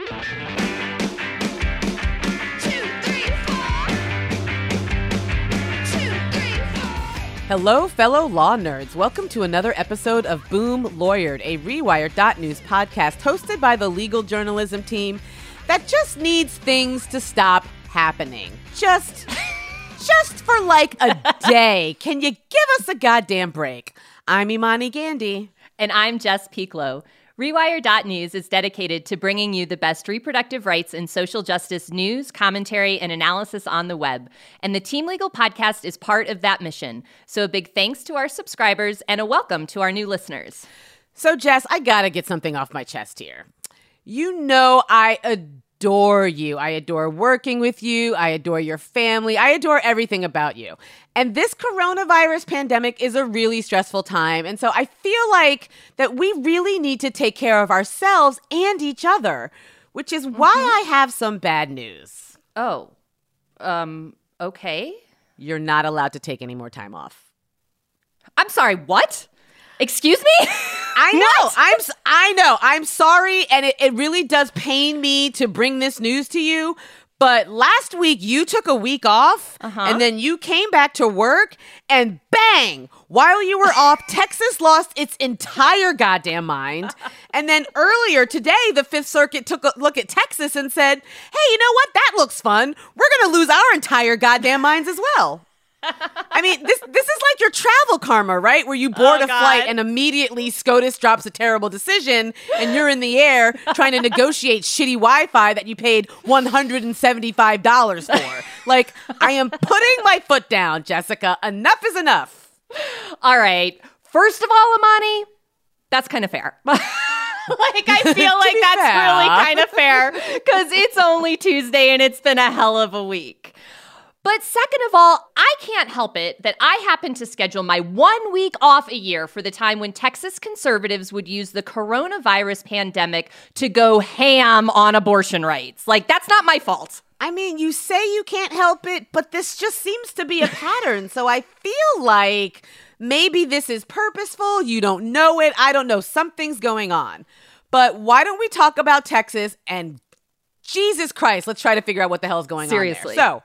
Hello, fellow law nerds. Welcome to another episode of Boom Lawyered, a Rewire.News podcast hosted by the legal journalism team that just needs things to stop happening. Just for like a day. Can you give us a goddamn break? I'm Imani Gandy. And I'm Jess Pieklo. Rewire.News is dedicated to bringing you the best reproductive rights and social justice news, commentary, and analysis on the web. And the Team Legal podcast is part of that mission. So a big thanks to our subscribers and a welcome to our new listeners. So, Jess, I gotta get something off my chest here. You know I adore you. I adore working with you. I adore your family. I adore everything about you. And this coronavirus pandemic is a really stressful time. And so I feel like that we really need to take care of ourselves and each other, which is why I have some bad news. Oh, okay. You're not allowed to take any more time off. I'm sorry, what? Excuse me? I know. I'm sorry. And it really does pain me to bring this news to you. But last week, you took a week off, and then you came back to work, and bang, while you were off, Texas lost its entire goddamn mind. And then earlier today, the Fifth Circuit took a look at Texas and said, hey, you know what? That looks fun. We're going to lose our entire goddamn minds as well. I mean, this is like your travel karma, right? Where you board a flight and immediately SCOTUS drops a terrible decision and you're in the air trying to negotiate shitty Wi-Fi that you paid $175 for. Like, I am putting my foot down, Jessica. Enough is enough. All right. First of all, Imani, that's kind of fair. I feel like that's really kind of fair because it's only Tuesday and it's been a hell of a week. But second of all, I can't help it that I happen to schedule my 1 week off a year for the time when Texas conservatives would use the coronavirus pandemic to go ham on abortion rights. Like, that's not my fault. I mean, you say you can't help it, but this just seems to be a pattern. So I feel like maybe this is purposeful. You don't know it. I don't know. Something's going on. But why don't we talk about Texas and Jesus Christ, let's try to figure out what the hell is going on there. So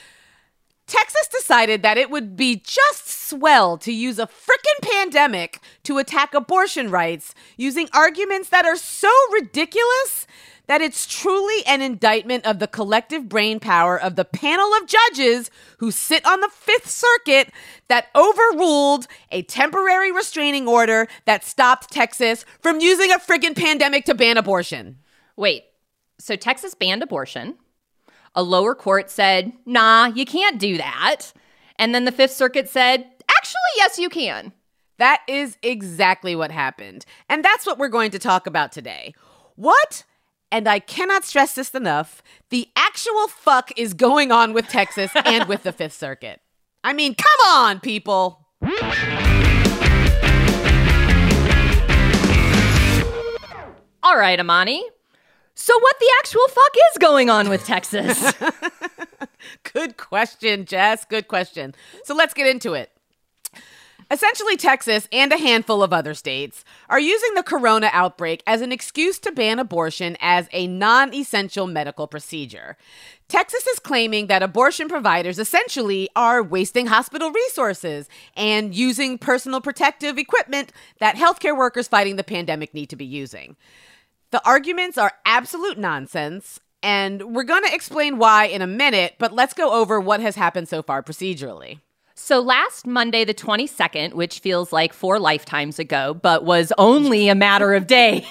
Texas decided that it would be just swell to use a frickin' pandemic to attack abortion rights using arguments that are so ridiculous that it's truly an indictment of the collective brain power of the panel of judges who sit on the Fifth Circuit that overruled a temporary restraining order that stopped Texas from using a frickin' pandemic to ban abortion. Wait, so Texas banned abortion? A lower court said, nah, you can't do that. And then the Fifth Circuit said, actually, yes, you can. That is exactly what happened. And that's what we're going to talk about today. What, and I cannot stress this enough, the actual fuck is going on with Texas and with the Fifth Circuit? I mean, come on, people. All right, Imani. So what the actual fuck is going on with Texas? Good question, Jess. Good question. So let's get into it. Essentially, Texas and a handful of other states are using the corona outbreak as an excuse to ban abortion as a non-essential medical procedure. Texas is claiming that abortion providers essentially are wasting hospital resources and using personal protective equipment that healthcare workers fighting the pandemic need to be using. The arguments are absolute nonsense, and we're going to explain why in a minute, but let's go over what has happened so far procedurally. So last Monday, the 22nd, which feels like 4 lifetimes ago, but was only a matter of days,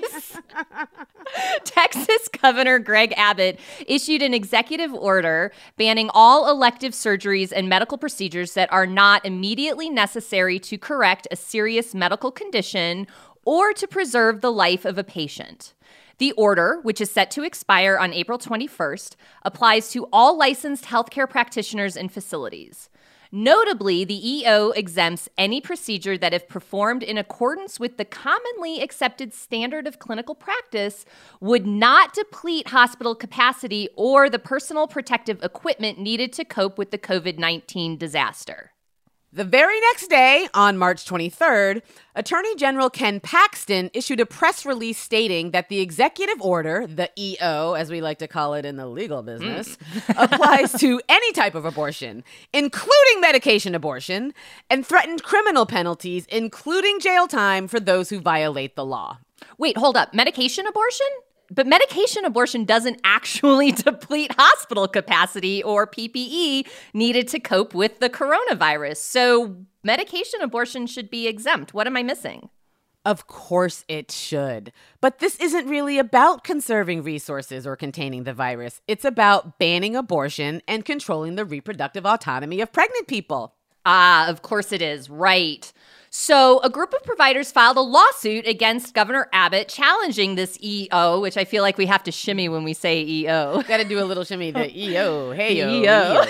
Texas Governor Greg Abbott issued an executive order banning all elective surgeries and medical procedures that are not immediately necessary to correct a serious medical condition or to preserve the life of a patient. The order, which is set to expire on April 21st, applies to all licensed healthcare practitioners and facilities. Notably, the EO exempts any procedure that, if performed in accordance with the commonly accepted standard of clinical practice, would not deplete hospital capacity or the personal protective equipment needed to cope with the COVID-19 disaster. The very next day, on March 23rd, Attorney General Ken Paxton issued a press release stating that the executive order, the EO, as we like to call it in the legal business, applies to any type of abortion, including medication abortion, and threatened criminal penalties, including jail time for those who violate the law. Wait, hold up. Medication abortion? But medication abortion doesn't actually deplete hospital capacity or PPE needed to cope with the coronavirus. So medication abortion should be exempt. What am I missing? Of course it should. But this isn't really about conserving resources or containing the virus. It's about banning abortion and controlling the reproductive autonomy of pregnant people. Ah, of course it is. Right. So a group of providers filed a lawsuit against Governor Abbott challenging this EO, which I feel like we have to shimmy when we say EO. Got to do a little shimmy, the EO. Hey, EO.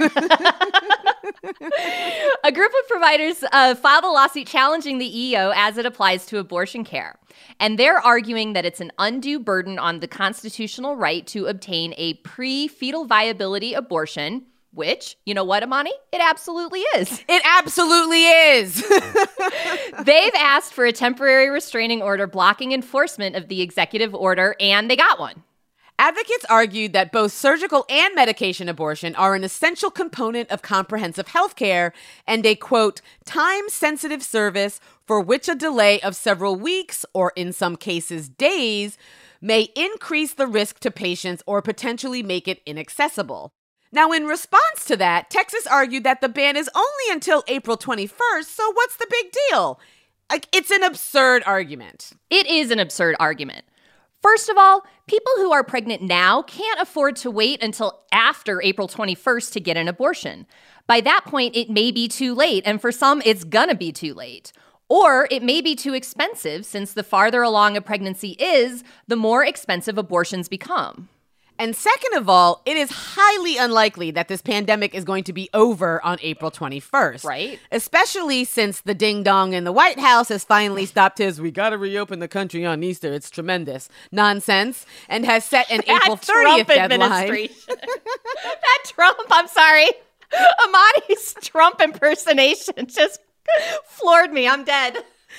A group of providers filed a lawsuit challenging the EO as it applies to abortion care. And they're arguing that it's an undue burden on the constitutional right to obtain a pre-fetal viability abortion, which, you know what, Amani? It absolutely is. It absolutely is. They've asked for a temporary restraining order blocking enforcement of the executive order, and they got one. Advocates argued that both surgical and medication abortion are an essential component of comprehensive health care and a, quote, time-sensitive service for which a delay of several weeks, or in some cases days, may increase the risk to patients or potentially make it inaccessible. Now, in response to that, Texas argued that the ban is only until April 21st, so what's the big deal? It's an absurd argument. It is an absurd argument. First of all, people who are pregnant now can't afford to wait until after April 21st to get an abortion. By that point, it may be too late, and for some, it's gonna be too late. Or it may be too expensive, since the farther along a pregnancy is, the more expensive abortions become. And second of all, it is highly unlikely that this pandemic is going to be over on April 21st. Right. Especially since the ding-dong in the White House has finally stopped his "we gotta reopen the country on Easter, it's tremendous" nonsense and has set an April 30th deadline. That Trump, I'm sorry. Amani's Trump impersonation just floored me. I'm dead.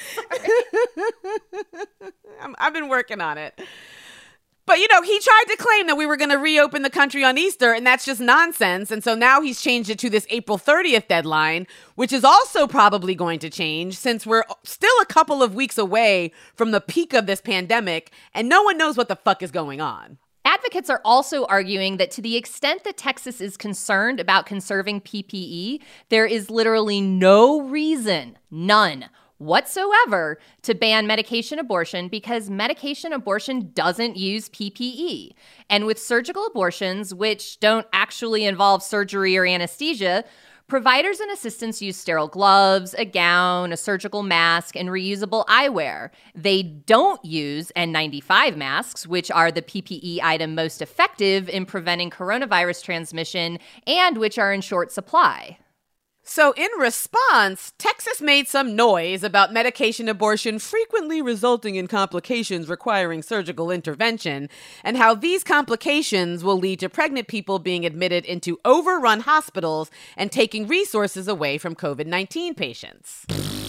I've been working on it. But, you know, he tried to claim that we were going to reopen the country on Easter, and that's just nonsense. And so now he's changed it to this April 30th deadline, which is also probably going to change since we're still a couple of weeks away from the peak of this pandemic, and no one knows what the fuck is going on. Advocates are also arguing that to the extent that Texas is concerned about conserving PPE, there is literally no reason, none whatsoever, to ban medication abortion because medication abortion doesn't use PPE. And with surgical abortions, which don't actually involve surgery or anesthesia, providers and assistants use sterile gloves, a gown, a surgical mask, and reusable eyewear. They don't use N95 masks, which are the PPE item most effective in preventing coronavirus transmission and which are in short supply. So in response, Texas made some noise about medication abortion frequently resulting in complications requiring surgical intervention, and how these complications will lead to pregnant people being admitted into overrun hospitals and taking resources away from COVID-19 patients.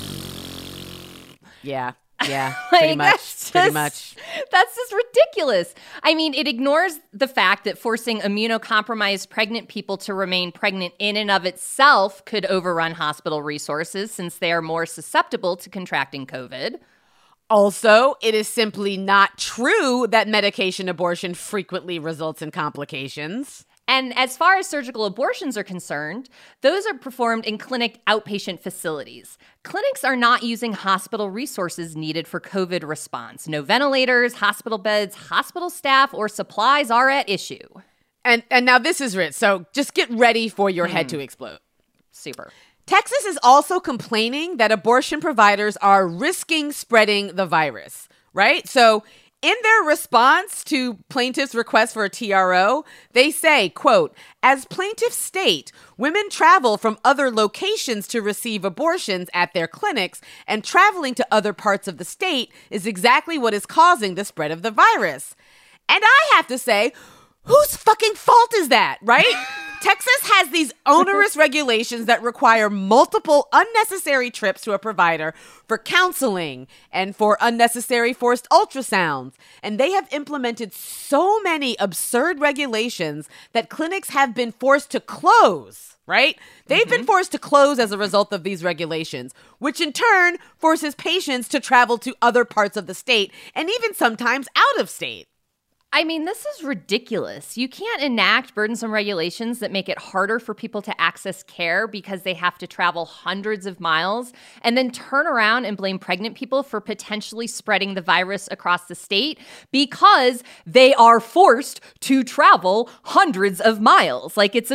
Yeah. Pretty much. That's just ridiculous. I mean, it ignores the fact that forcing immunocompromised pregnant people to remain pregnant in and of itself could overrun hospital resources since they are more susceptible to contracting COVID. Also, it is simply not true that medication abortion frequently results in complications. And as far as surgical abortions are concerned, those are performed in clinic outpatient facilities. Clinics are not using hospital resources needed for COVID response. No ventilators, hospital beds, hospital staff, or supplies are at issue. And now this is rich, so just get ready for your head to explode. Super. Texas is also complaining that abortion providers are risking spreading the virus, right? So in their response to plaintiffs' request for a TRO, they say, quote, as plaintiffs state, women travel from other locations to receive abortions at their clinics, and traveling to other parts of the state is exactly what is causing the spread of the virus. And I have to say, whose fucking fault is that, right? Texas has these onerous regulations that require multiple unnecessary trips to a provider for counseling and for unnecessary forced ultrasounds. And they have implemented so many absurd regulations that clinics have been forced to close, right? They've been forced to close as a result of these regulations, which in turn forces patients to travel to other parts of the state and even sometimes out of state. I mean, this is ridiculous. You can't enact burdensome regulations that make it harder for people to access care because they have to travel hundreds of miles and then turn around and blame pregnant people for potentially spreading the virus across the state because they are forced to travel hundreds of miles. Like, it's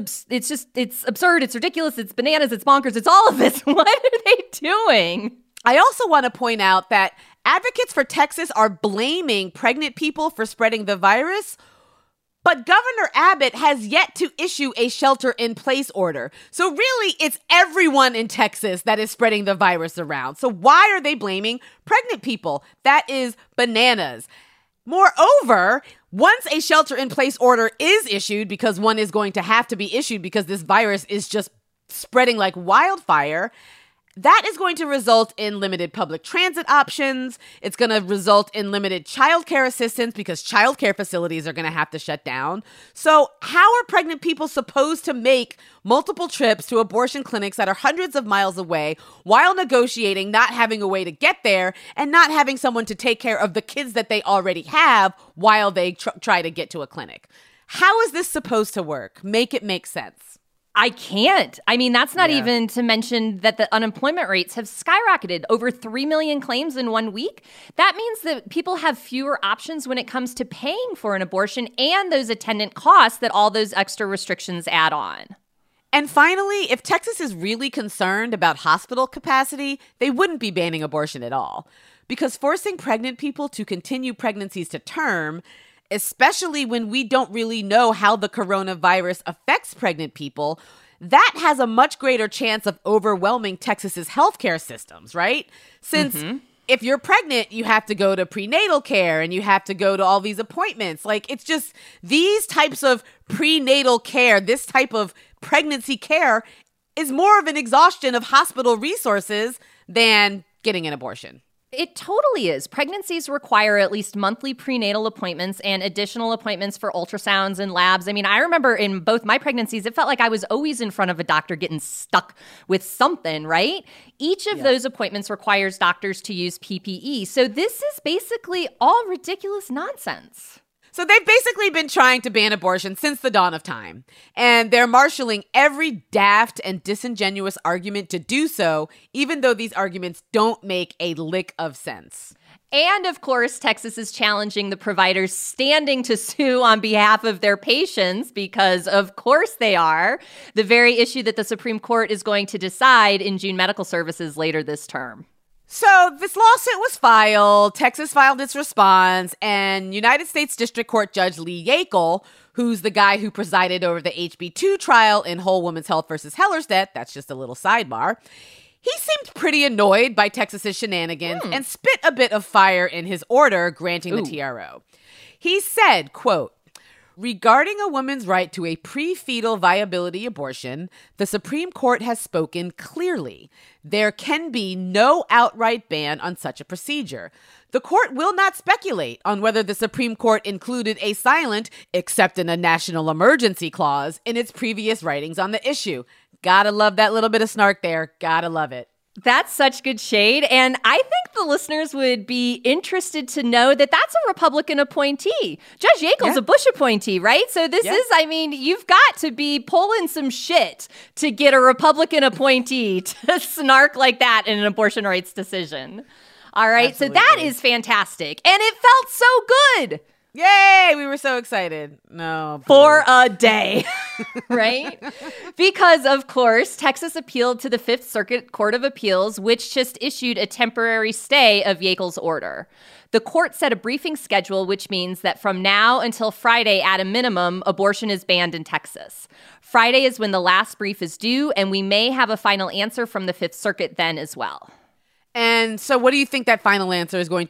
absurd, it's ridiculous, it's bananas, it's bonkers, it's all of this. What are they doing? I also want to point out that advocates for Texas are blaming pregnant people for spreading the virus, but Governor Abbott has yet to issue a shelter-in-place order. So really, it's everyone in Texas that is spreading the virus around. So why are they blaming pregnant people? That is bananas. Moreover, once a shelter-in-place order is issued, because one is going to have to be issued because this virus is just spreading like wildfire, that is going to result in limited public transit options. It's going to result in limited childcare assistance because childcare facilities are going to have to shut down. So how are pregnant people supposed to make multiple trips to abortion clinics that are hundreds of miles away while negotiating not having a way to get there and not having someone to take care of the kids that they already have while they try to get to a clinic? How is this supposed to work? Make it make sense. I can't. I mean, that's not even to mention that the unemployment rates have skyrocketed, over 3 million claims in 1 week. That means that people have fewer options when it comes to paying for an abortion and those attendant costs that all those extra restrictions add on. And finally, if Texas is really concerned about hospital capacity, they wouldn't be banning abortion at all. Because forcing pregnant people to continue pregnancies to term, especially when we don't really know how the coronavirus affects pregnant people, that has a much greater chance of overwhelming Texas's healthcare systems, right? Since if you're pregnant, you have to go to prenatal care and you have to go to all these appointments. Like, it's just these types of prenatal care, this type of pregnancy care is more of an exhaustion of hospital resources than getting an abortion. It totally is. Pregnancies require at least monthly prenatal appointments and additional appointments for ultrasounds and labs. I mean, I remember in both my pregnancies, it felt like I was always in front of a doctor getting stuck with something, right? Each of those appointments requires doctors to use PPE. So this is basically all ridiculous nonsense. So they've basically been trying to ban abortion since the dawn of time, and they're marshaling every daft and disingenuous argument to do so, even though these arguments don't make a lick of sense. And of course, Texas is challenging the providers standing to sue on behalf of their patients because, of course, they are. The very issue that the Supreme Court is going to decide in June Medical Services later this term. So this lawsuit was filed, Texas filed its response, and United States District Court Judge Lee Yackel, who's the guy who presided over the HB2 trial in Whole Woman's Health versus Hellerstedt, that's just a little sidebar, he seemed pretty annoyed by Texas's shenanigans and spit a bit of fire in his order granting the TRO. He said, quote, "Regarding a woman's right to a pre-fetal viability abortion, the Supreme Court has spoken clearly. There can be no outright ban on such a procedure. The court will not speculate on whether the Supreme Court included a silent, except in a national emergency clause, in its previous writings on the issue." Gotta love that little bit of snark there. Gotta love it. That's such good shade. And I think the listeners would be interested to know that that's a Republican appointee. Judge Yackel's a Bush appointee, right? So this is, I mean, you've got to be pulling some shit to get a Republican appointee to snark like that in an abortion rights decision. All right. Absolutely. So that is fantastic. And it felt so good. Yay! We were so excited. No. For a day, right? Because, of course, Texas appealed to the Fifth Circuit Court of Appeals, which just issued a temporary stay of Yackel's order. The court set a briefing schedule, which means that from now until Friday, at a minimum, abortion is banned in Texas. Friday is when the last brief is due, and we may have a final answer from the Fifth Circuit then as well. And so what do you think that final answer is going to be?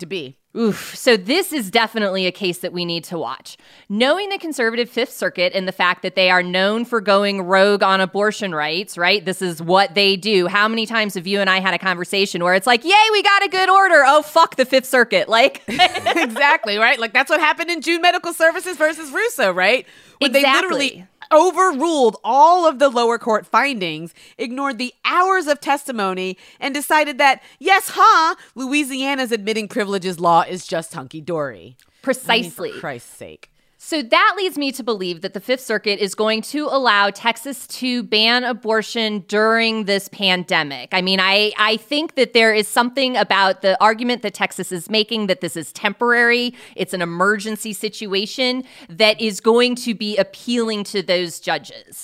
Oof. So this is definitely a case that we need to watch. Knowing the conservative Fifth Circuit and the fact that they are known for going rogue on abortion rights, right? This is what they do. How many times have you and I had a conversation where it's like, yay, we got a good order. Oh, fuck the Fifth Circuit. Like, exactly, right? Like that's what happened in June Medical Services versus Russo, right? When they literally overruled all of the lower court findings, ignored the hours of testimony, and decided that, yes, Louisiana's admitting privileges law is just hunky-dory. Precisely. For Christ's sake. So that leads me to believe that the Fifth Circuit is going to allow Texas to ban abortion during this pandemic. I mean, I think that there is something about the argument that Texas is making that this is temporary, it's an emergency situation that is going to be appealing to those judges.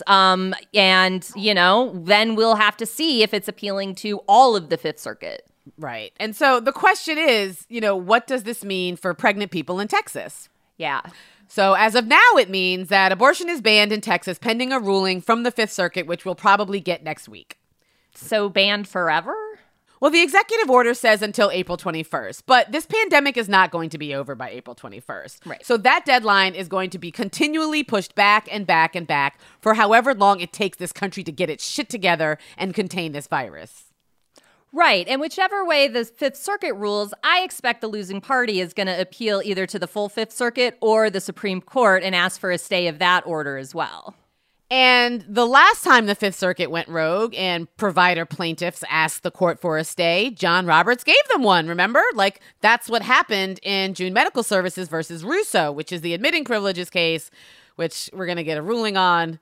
And, you know, then we'll have to see if it's appealing to all of the Fifth Circuit. Right. And so the question is, you know, what does this mean for pregnant people in Texas? Yeah. So as of now, it means that abortion is banned in Texas pending a ruling from the Fifth Circuit, which we'll probably get next week. So banned forever? Well, the executive order says until April 21st, but this pandemic is not going to be over by April 21st. Right. So that deadline is going to be continually pushed back and back and back for however long it takes this country to get its shit together and contain this virus. Right. And whichever way the Fifth Circuit rules, I expect the losing party is going to appeal either to the full Fifth Circuit or the Supreme Court and ask for a stay of that order as well. And the last time the Fifth Circuit went rogue and provider plaintiffs asked the court for a stay, John Roberts gave them one, remember? Like, that's what happened in June Medical Services versus Russo, which is the admitting privileges case, which we're going to get a ruling on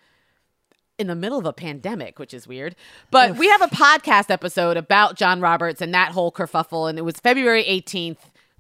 in the middle of a pandemic, which is weird. But we have a podcast episode about John Roberts and that whole kerfuffle, and it was February 18th,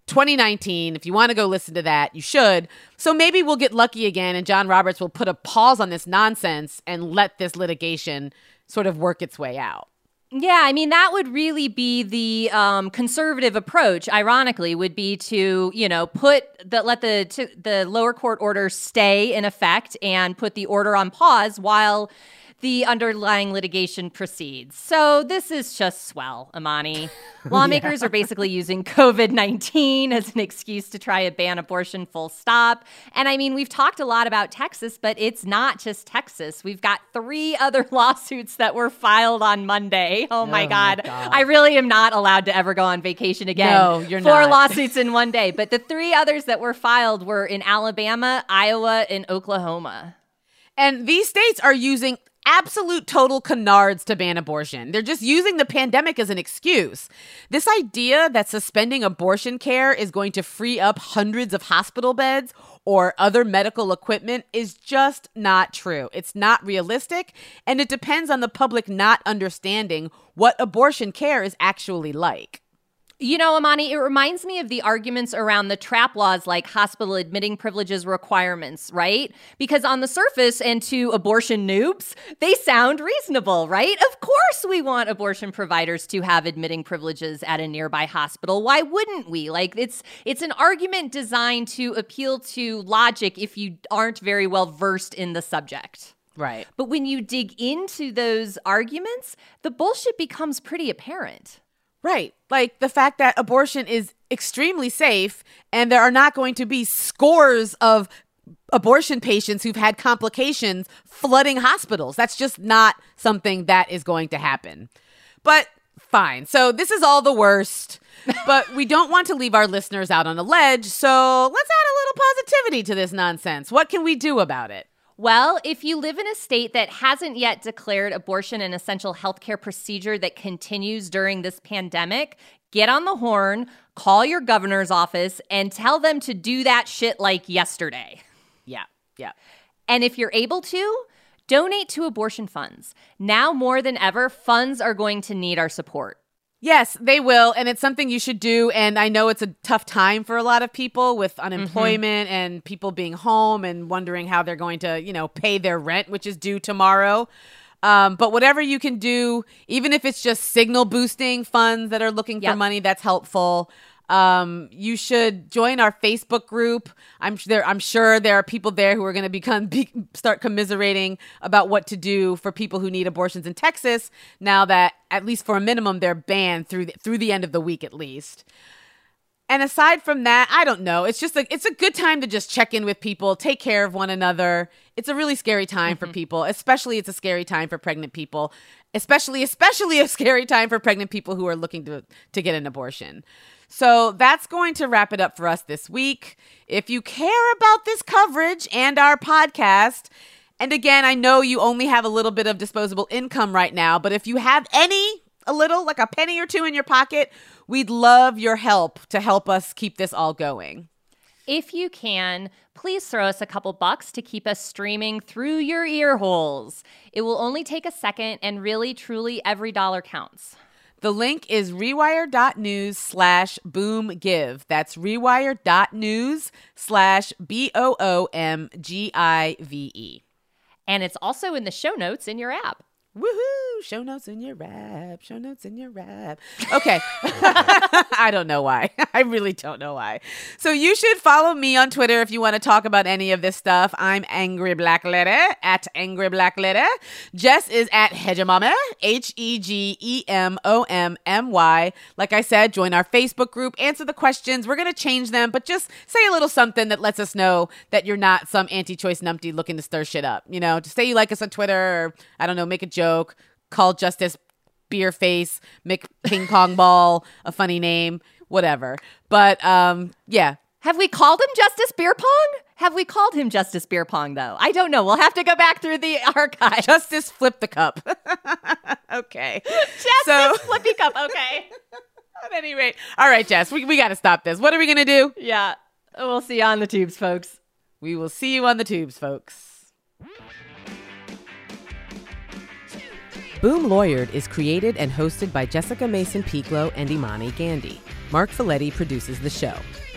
2019. If you want to go listen to that, you should. So maybe we'll get lucky again, and John Roberts will put a pause on this nonsense and let this litigation sort of work its way out. Yeah, I mean, that would really be the conservative approach, ironically, would be to, you know, let the lower court order stay in effect and put the order on pause while the underlying litigation proceeds. So this is just swell, Amani. Lawmakers are basically using COVID-19 as an excuse to try to ban abortion full stop. And I mean, we've talked a lot about Texas, but it's not just Texas. We've got 3 other lawsuits that were filed on Monday. Oh my God. I really am not allowed to ever go on vacation again. No, you're 4 not. lawsuits in one day. But the 3 others that were filed were in Alabama, Iowa, and Oklahoma. And these states are using absolute total canards to ban abortion. They're just using the pandemic as an excuse. This idea that suspending abortion care is going to free up hundreds of hospital beds or other medical equipment is just not true. It's not realistic, and it depends on the public not understanding what abortion care is actually like. You know, Amani, it reminds me of the arguments around the TRAP laws like hospital admitting privileges requirements, right? Because on the surface and to abortion noobs, they sound reasonable, right? Of course we want abortion providers to have admitting privileges at a nearby hospital. Why wouldn't we? Like, it's an argument designed to appeal to logic if you aren't very well versed in the subject. Right. But when you dig into those arguments, the bullshit becomes pretty apparent. Right. Like the fact that abortion is extremely safe and there are not going to be scores of abortion patients who've had complications flooding hospitals. That's just not something that is going to happen. But fine. So this is all the worst, but we don't want to leave our listeners out on a ledge. So let's add a little positivity to this nonsense. What can we do about it? Well, if you live in a state that hasn't yet declared abortion an essential healthcare procedure that continues during this pandemic, get on the horn, call your governor's office, and tell them to do that shit like yesterday. Yeah. And if you're able to, donate to abortion funds. Now more than ever, funds are going to need our support. Yes, they will. And it's something you should do. And I know it's a tough time for a lot of people with unemployment and people being home and wondering how they're going to, you know, pay their rent, which is due tomorrow. But whatever you can do, even if it's just signal boosting funds that are looking for money, that's helpful. You should join our Facebook group. I'm sure there are people there who are going to start commiserating about what to do for people who need abortions in Texas now that, at least for a minimum, they're banned through the end of the week at least. And aside from that, I don't know. It's a good time to just check in with people, take care of one another. It's a really scary time for people, especially it's a scary time for pregnant people, especially a scary time for pregnant people who are looking to get an abortion. So that's going to wrap it up for us this week. If you care about this coverage and our podcast, and again, I know you only have a little bit of disposable income right now, but if you have a little, like a penny or two in your pocket, we'd love your help to help us keep this all going. If you can, please throw us a couple bucks to keep us streaming through your ear holes. It will only take a second, and really, truly, every dollar counts. The link is rewire.news/boomgive. That's rewire.news/BOOMGIVE. And it's also in the show notes in your app. Woohoo! Show notes in your app. Show notes in your app. Okay. I don't know why. I really don't know why. So you should follow me on Twitter if you want to talk about any of this stuff. I'm Angry Black Lady at Angry Black Lady. Jess is at Hegemommy, HEGEMOMMY. Like I said, join our Facebook group, answer the questions. We're going to change them, but just say a little something that lets us know that you're not some anti-choice numpty looking to stir shit up. You know, just say you like us on Twitter, or I don't know, make a joke, call Justice Beer Face, Mick Ping Pong Ball a funny name, whatever. But yeah. Have we called him Justice Beer Pong? Have we called him Justice Beer Pong, though? I don't know. We'll have to go back through the archive. Justice Flip the Cup. Okay. Justice Flippy Cup. Okay. At any rate. All right, Jess, we got to stop this. What are we going to do? Yeah. We'll see you on the tubes, folks. We will see you on the tubes, folks. Boom Lawyered is created and hosted by Jessica Mason Piclo and Imani Gandhi. Mark Folletti produces the show.